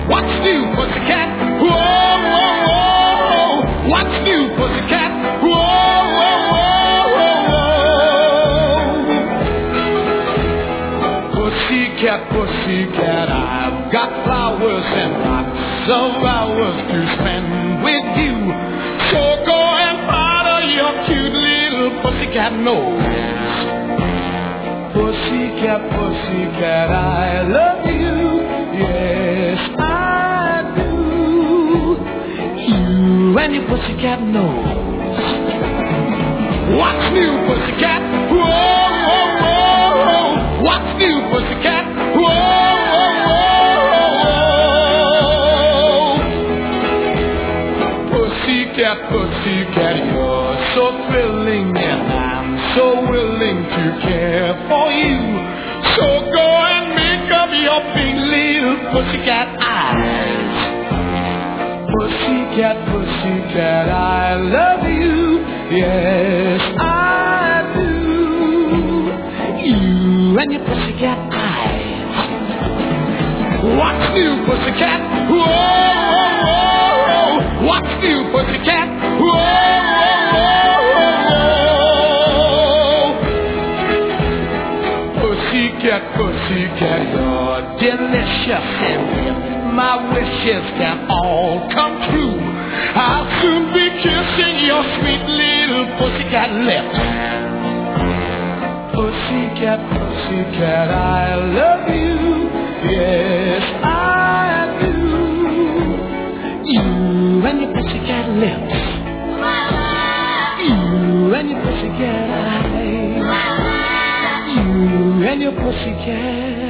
What's new, pussycat? Whoa, whoa, whoa. What's new, pussycat? Whoa, whoa, whoa, whoa. Pussycat, pussycat, I've got flowers and lots of hours to spend with you. So go and powder your cute little pussycat nose. Pussycat, pussycat, I love you. Yes, I do. You and your pussycat nose. What's new, pussycat? Whoa, whoa, whoa. What's new, pussycat? Whoa, whoa, whoa. Pussycat, pussycat, you're so thrilling and I'm so willing to care for you. So go and make up your big little pussycat eyes. Pussycat, pussycat, I love you. Yes, I do. You and your pussycat eyes. What's new, pussycat? Whoa, whoa, whoa. What's new, pussycat? Whoa, whoa, whoa. Pussycat, pussycat, you're delicious, and if my wishes can all come true, I'll soon be kissing your sweet little pussycat lips. Pussycat, pussycat, I love you. Yes, I do. You and your pussycat lips. You and your pussycat eyes. You and your pussycat.